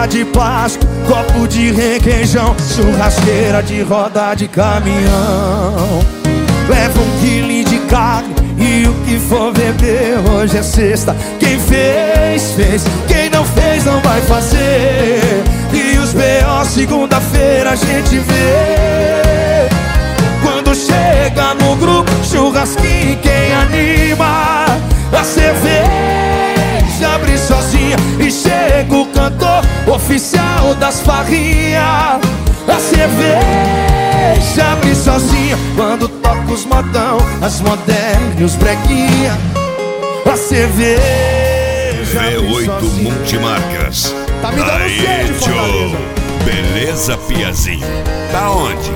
Carteira de plástico, copo de requeijão, churrasqueira de roda de caminhão. Leva 1 quilo de carne e o que for beber. Hoje é sexta, quem fez, fez. Quem não fez, não vai fazer. E os B.O. segunda-feira a gente vê. Quando chega no grupo, churrasquinho, quem anima? A cerveja abre sozinha e chega o cantor oficial das farrinhas. A cerveja abre sozinha quando toca os modão, as modernas e os breguinha. A cerveja V8 Multimarcas. Tá me dando aí, sede, Fortaleza. Beleza, Piazinho? Da onde?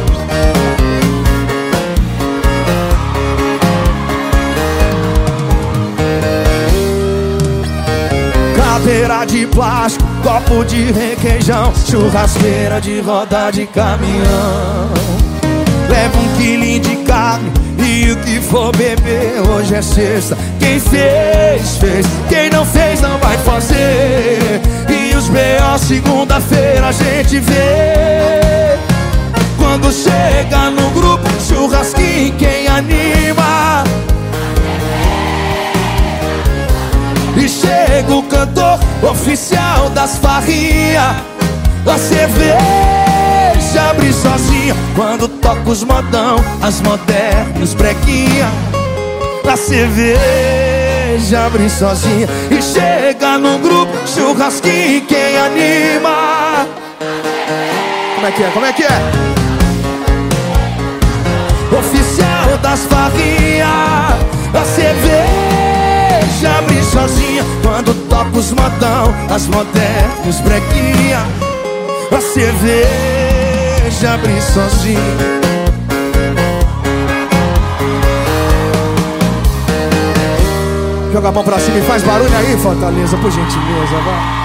Carteira de plástico, copo de requeijão, churrasqueira de roda de caminhão. Leva 1 quilo de carne e o que for beber. Hoje é sexta, quem fez, fez. Quem não fez, não vai fazer. E os B.O. segunda-feira a gente vê. Quando chega no grupo, churrasquinho, quem anima? E chega o cantor oficial das farrinhas. A cerveja abre sozinha quando toca os modão, as modernas, os breguinha. A cerveja abre sozinha e chega no grupo, churrasquinho, quem anima? Como é que é? Como é que é? Oficial das farrinhas. A cerveja abre sozinha quando toca os modão, as modernas, os breguinha. A cerveja abre sozinha. Joga a mão pra cima e faz barulho aí, Fortaleza, por gentileza, vai.